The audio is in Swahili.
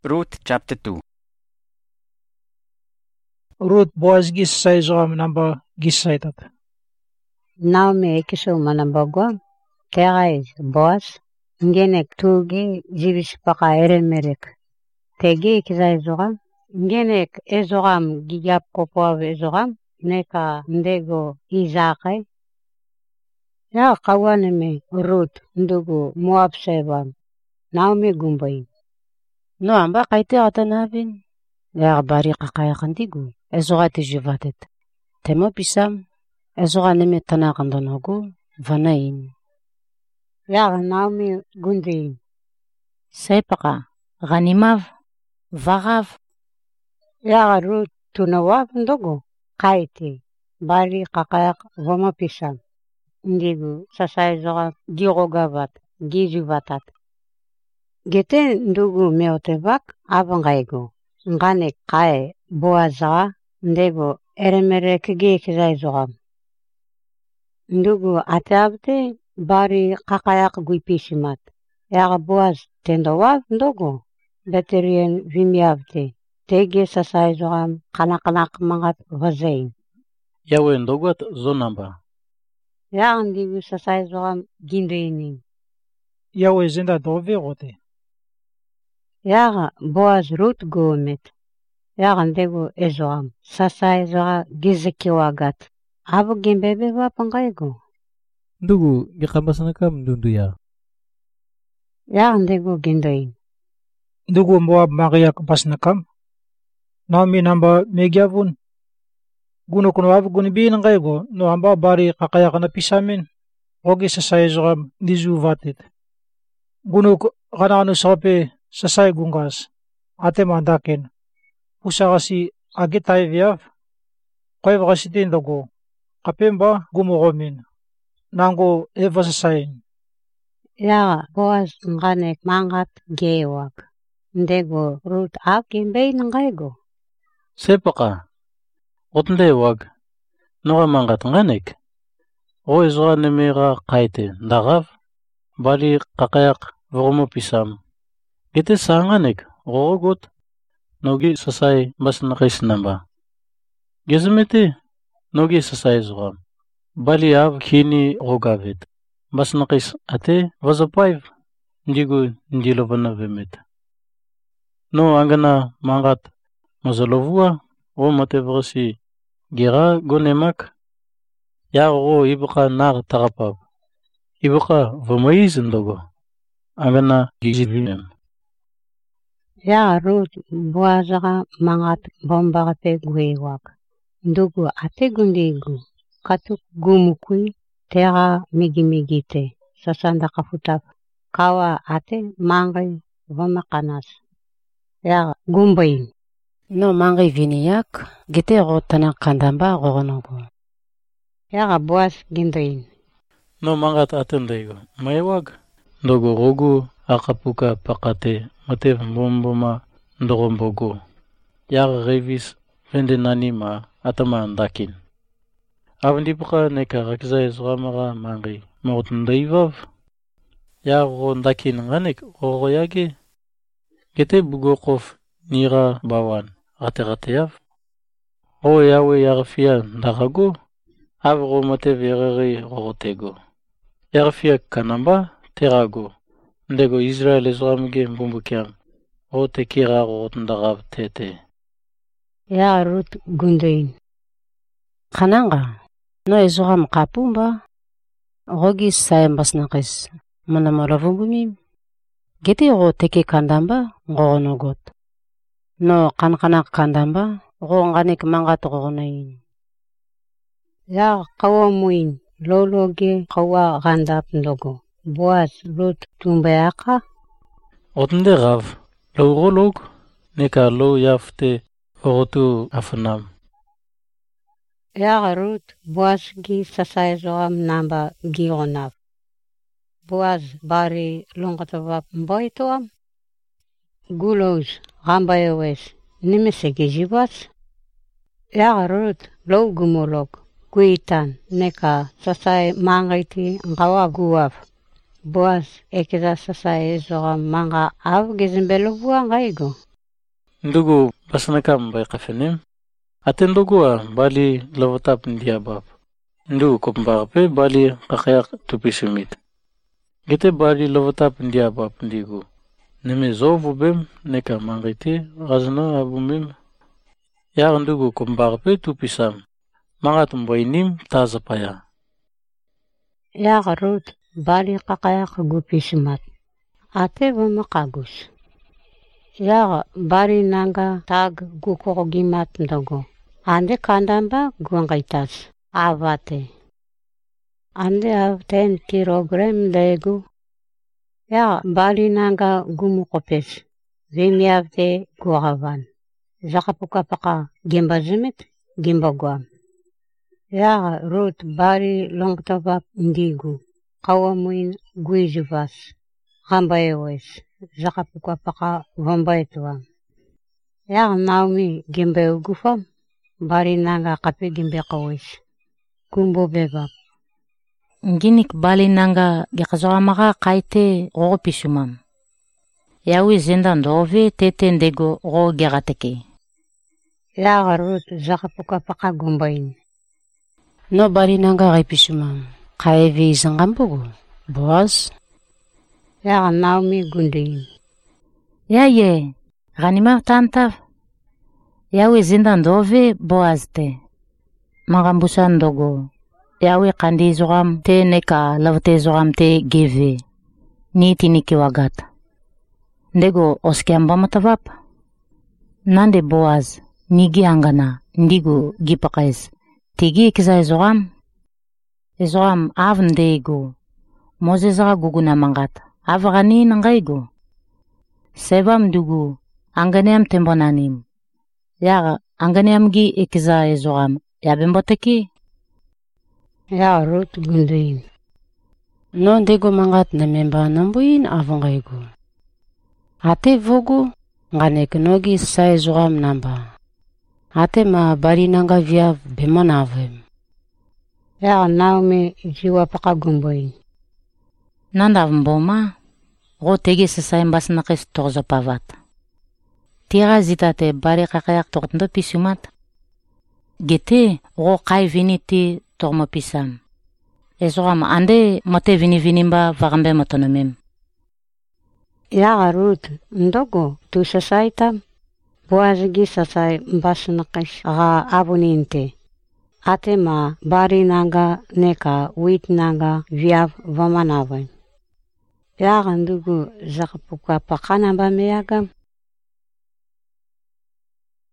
Ruth chapter 2. Ruth Boaz gisay zoam namba gisay tat. Naomi ekiso manambagwa, terais Boaz, ngenek tugi jibis paka eremerek. Tegi ikizay zoam, ngenek ezogam gigap kopoav ezogam, neka ndego izakay. Ya kawaneme Ruth ndugu Moab sebam, Naomi gumbay. No amba kaite atanavin. Ya bari kakayakandigu. Ezogati juvatet. Temo pisam. Ezoga neme tanakandonogu. Vanain. Ya Naomi gundi. Sepaka. Ganimav. Vagav. Ya Ruth tunawav ndugu. Kaite. Bari kakayak vama pisam. Ndigu sasay zoga girogavat. Gijuvatat. Gete ndugu meotevak avangaigo. Ngane kae Boaza ndego eremerek gekizay zogam. Ndugu ateabte bari kakayak guipisimat. Yaga Boaz tendowav ndugu. Beterien vimiavte. Tege sasay zogam kanakanak mangat vazain. Yawe ndogot zonamba. Yaga ndigu sasay zogam gindeinin. Yawe zinda dove rote. Yaga Boaz Ruth gomet. Yaga ndego ezoam. Sasay zoga gizekiwagat. Abu gimbebe wapangaigo. Ndugu gikambasnakam ndunduya. Yaga ndego gindoin. Ndugu Moab Maria pasnakam. Naomi namba megiavun. Guno kuno av gunibin ngaigo no amba bari kakayakana pisamin. Ogi sasay zoam dizu vatit. Guno kanano sape sasay gungas. Ate mandakin. Usakasi agitay viav. Koy vakasitin dogo. Kapemba gumugomin. Nango eva sasayin. Yaga Boaz nganek mangat gewak. Ndego Ruth ab gimbei ngaigo. Sepaka. Otnde wag. Noga mangat nganek. O ezra nemera kaite. Ndagav. Bali kakayak vogomo pisam. Gete sanganek. Rogot. Nogi sasay bas nakais namba. Gezmete. Nogi sasay zogam. Bali av kini rogavet. Bas nakais ate vazapaiv. Ndigu ndilovana vemet. No angana mangat mazalovua. O matevrasi gira gonemak. Ya ro ibuka nar tarapab. Ibuka vamaiz ndogo. Angana gizivinem. Ya Ruth Boazaga mangat bombagate gwewak. Ndugu ate gundigu. Katuk gumukui tera migimigite. Sasanda kafutap. Kawa ate mangai vamakanas. Ya gumbain. No mangai viniyak. Gete rotana kandamba rogonogo. Ya Boaz gindoin. No mangat atendego. Maiwag. Ndogo rogu akapuka pakate. Matev bomboma ndorombogo. Yar revis vendenanima atama ndakin. Avndipuka neka rakza ezramara mangi. Mortundaivav. Yar rondakin nganek oroyage. Gete bugokof nira bawan. Raterateav. O yawe yarfia ndarago. Avro matev yereri rotego. Yarfia kanamba terago. Ndego Israel ezramge mbumbukiam. O tekira rotundarav tete. Ya Ruth gundoin. Kananga. No ezogam kapumba. Rogi sayambas nakis. Manamaravungumim. Gete ro teke kandamba ngoronogot. No kankanak kandamba ronganik mangat rogonain. Ya kawamuin. Lologe kawa gandap ndogo. Boaz Ruth tumbayaka. Otnde rav. Lorolog. Neka lo yafte orotu afanam. Ya Ruth Boaz gi sasay zoam namba gionap. Boaz bari longatavap mboitoam. Gulos gambayewes nimesege jibas. Ya Ruth lo gumolog. Kuitan neka sasay mangaiti ngawa guaf. Boaz ekeza sasay zoam manga av gezimbelo buang gaigo. ndugu basnakam bay qafenim ate ndugua bali lavotap ndiabab ndu kombarpe bali qaqyaq tupisumit gete bali lavotap ndiabab ndigu neme zovubem neka mangite razna abumim ya ndugu kombarpe tupisam mangat mboinim tazapaya ya Rut bali qaqyaq gupisimat ate vamaqagus ya bari nanga tag gukogimat ndogo ande kandamba guangaitas avate ande av 10 kilogram legu ya bali nanga gumukopes vimiavte guavan zakapuka paka gimbazimit gimbagwam ya Rut bari longtavap ndigu kawamuin guizivas gambayewes zakapuka paka vambaitwa ya Naomi gimbe gufam bari nanga kape gimbe kawes kumbo bebab nginik bali nanga gikazoamaga kaite gogo pisumam yawi zinda ndove tete ndego gogo gegateke ya Rut zakapuka paka gumbain no bali nanga gai pisumam kaevi zangambugu Boaz ya Naomi gundein ya ye ganima tantaf yawi zinda ndove Boaz te magambusa ndogo yawi kandi zogam te neka lavte zogam te geve ni tiniki wagat ndego oskiamba matavap nande Boaz nigi angana ndigo gipakais tigi kiza zogam avndego Moses guguna mangat avgani nangaigo sebam dugu anganeam tembonanim ya anganeam gi ikiza zogam ya bemboteki ya Rut gundein no ndego mangat na memba nambuin avangaigo ate vogu nganek nogi sai zogam namba ate ma bari nanga via bemonavem ya Naomi jiwa paka gumboin nanda mboma go tege sasai mbasna qis tozo pavat tira zitate bari qaqaq toqndo pisumat gete go qai viniti tomo pisam ezogam ande mate vinimba vagambe motonomem ya Rut ndogo tu sasaita Boazgi sasai mbasna qis ga abuninte ate ma bari nanga neka wit nanga viav vamanavai ya ndugu zakapuka pakana ba meyagam